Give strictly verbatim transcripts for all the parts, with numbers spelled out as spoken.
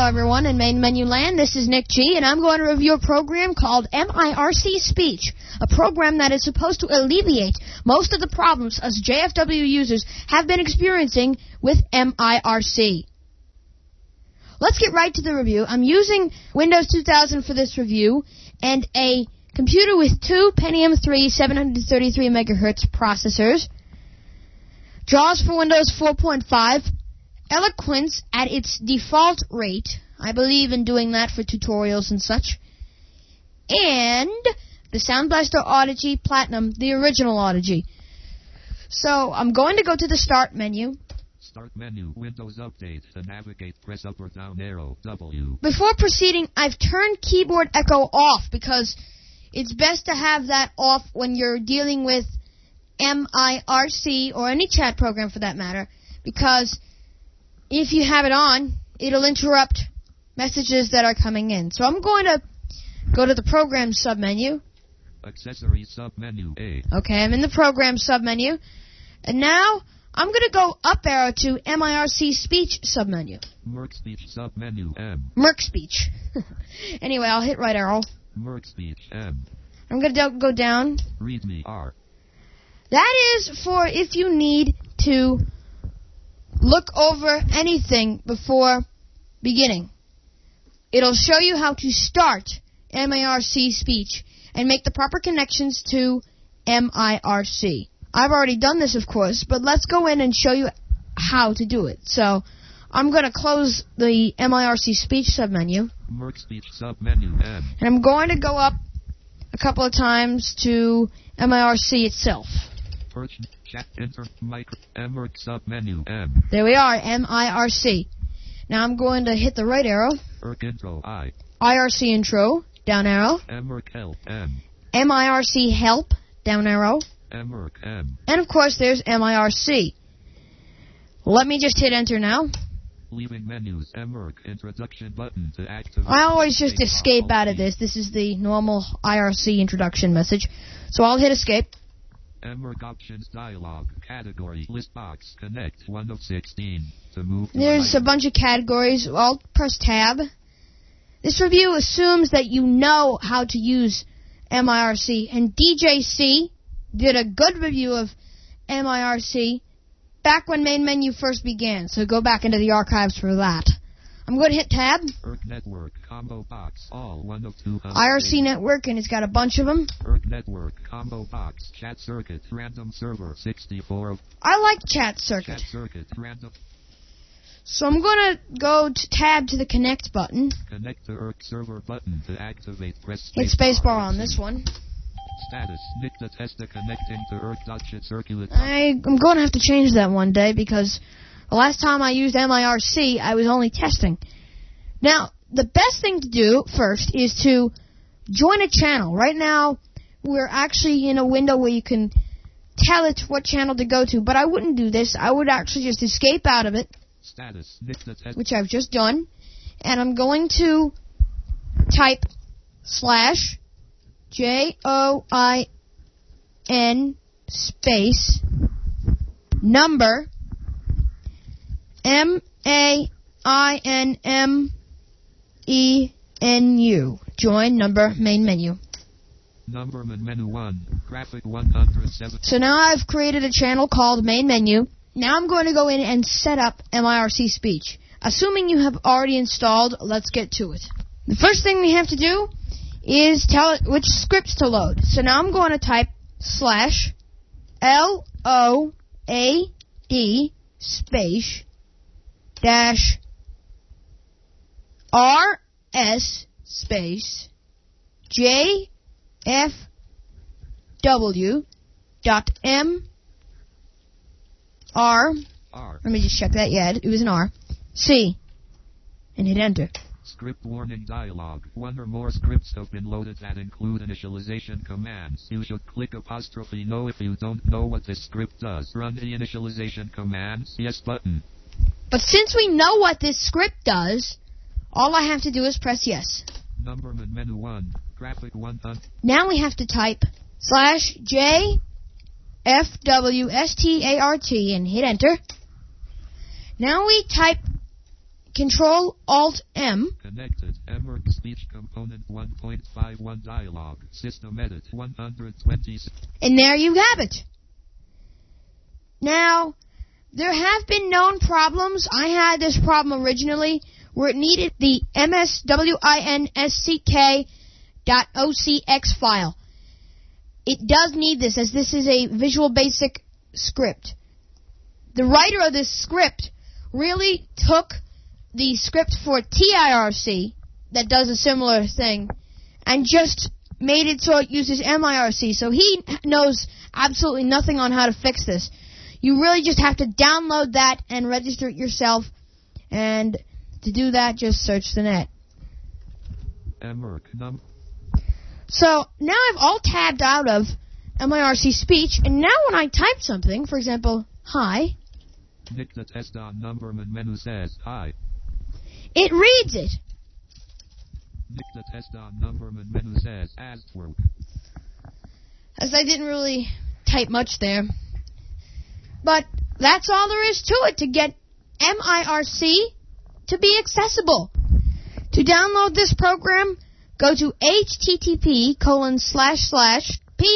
everyone, in Main Menu Land. This is Nick G, and I'm going to review a program called M I R C Speech, a program that is supposed to alleviate most of the problems us J F W users have been experiencing with M I R C. Let's get right to the review. I'm using Windows two thousand for this review, and a computer with two Pentium three seven hundred thirty-three megahertz processors, JAWS for Windows four point five, Eloquence at its default rate. I believe in doing that for tutorials and such. And the Sound Blaster Audigy Platinum, the original Audigy. So I'm going to go to the Start menu. Start menu, Windows Update. To navigate, press up or down arrow, W. Before proceeding, I've turned Keyboard Echo off because it's best to have that off when you're dealing with M I R C or any chat program for that matter, because if you have it on, it'll interrupt messages that are coming in. So I'm going to go to the Program submenu. Accessories submenu A. Okay, I'm in the Program submenu. And now I'm going to go up arrow to M I R C Speech submenu. Merc Speech submenu M. Merc Speech. Anyway, I'll hit right arrow. Merc Speech M. I'm going to go down. README R. That is for if you need to look over anything before beginning. It'll show you how to start M I R C Speech and make the proper connections to M I R C. I've already done this, of course, but let's go in and show you how to do it. So I'm going to close the M I R C Speech submenu. Merc Speech submenu M. And I'm going to go up a couple of times to M I R C itself. Search, chat, enter, micro, M submenu M. There we are, M I R C. Now I'm going to hit the right arrow. I R C intro I. I R C intro, down arrow. M I R C help M. M I R C help, down arrow. M I R C M. And of course there's M I R C. Let me just hit enter now. Leaving menus, M I R C introduction button to activate. I always just escape out of this. This is the normal I R C introduction message. So I'll hit escape. M I R C options dialog, category, list box, connect, one of sixteen. To move to There's a bunch of categories. I'll press tab. This review assumes that you know how to use M I R C, and D J C did a good review of M I R C back when Main Menu first began, so go back into the archives for that. I'm going to hit tab. I R C network, combo box, all one of two hundred. I R C network, and it's got a bunch of them. I R C network, combo box, chat circuit, random server, sixty-four of. I like chat circuit. Chat circuit, random. So I'm going to go to tab to the connect button. Connect to I R C server button to activate. Press Hit spacebar on this one. Status, Nick the tester connecting to I R C dot chat circulate. I, I'm going to have to change that one day because the last time I used M I R C, I was only testing. Now, the best thing to do first is to join a channel. Right now, we're actually in a window where you can tell it what channel to go to, but I wouldn't do this. I would actually just escape out of it, Status, Nick the tester, which I've just done, and I'm going to type slash J O I N space number M A I N M E N U. Join number main menu. Number menu one, graphic one hundred seven. So now I've created a channel called main menu. Now I'm going to go in and set up M I R C Speech. Assuming you have already installed, let's get to it. The first thing we have to do is tell it which scripts to load. So now I'm going to type slash L O A D space dash R S space J F W dot M R. R. Let me just check that. Yeah, it was an R. C. And hit enter. Script warning dialog. One or more scripts have been loaded that include initialization commands. You should click apostrophe no if you don't know what this script does. Run the initialization commands. Yes button. But since we know what this script does, all I have to do is press yes. Number menu one. Graphic one hundred. Now we have to type slash J F W S T A R T and hit enter. Now we type Control Alt M. Connected. Emmerk speech component one point five one dialog. System edit one hundred twenty. And there you have it. Now, there have been known problems. I had this problem originally where it needed the M S W I N S C K dot O C X file. It does need this, as this is a Visual Basic script. The writer of this script really took the script for T I R C that does a similar thing and just made it so it uses M I R C. So he knows absolutely nothing on how to fix this. You really just have to download that and register it yourself. And to do that, just search the net. Emmerk num. So now I've all tabbed out of M I R C speech, and now when I type something, for example, hi, Nick the test on numberman menu says hi. It reads it. Nick the test on numberman menu says Astwork. As I didn't really type much there. But that's all there is to it to get M I R C to be accessible. To download this program, go to http colon slash slash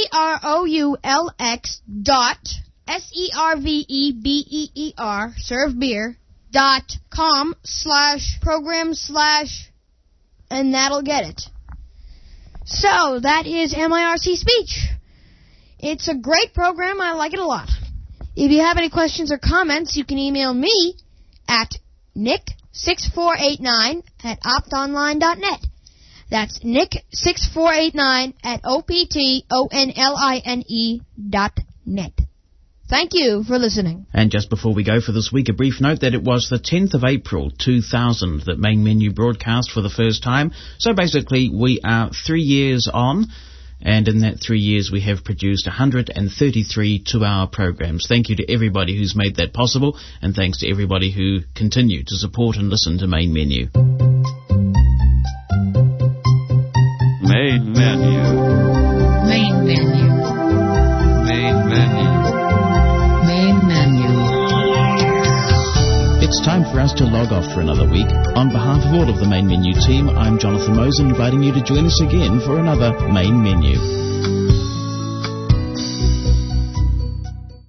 proulx dot s-e-r-v-e-b-e-e-r servebeer dot com slash program slash and that'll get it. So that is M I R C speech. It's a great program. I like it a lot. If you have any questions or comments, you can email me at nick six four eight nine at optonline dot net. That's nick six four eight nine at O P T O N L I N E dot net. Thank you for listening. And just before we go for this week, a brief note that it was the tenth of April two thousand that Main Menu broadcast for the first time. So basically, we are three years on, and in that three years we have produced one hundred thirty-three two-hour programs. Thank you to everybody who's made that possible, and thanks to everybody who continue to support and listen to Main Menu. Main Menu. Main Menu. Main Menu. Main Menu. It's time for us to log off for another week. On behalf of all of the Main Menu team, I'm Jonathan Mosen, inviting you to join us again for another Main Menu.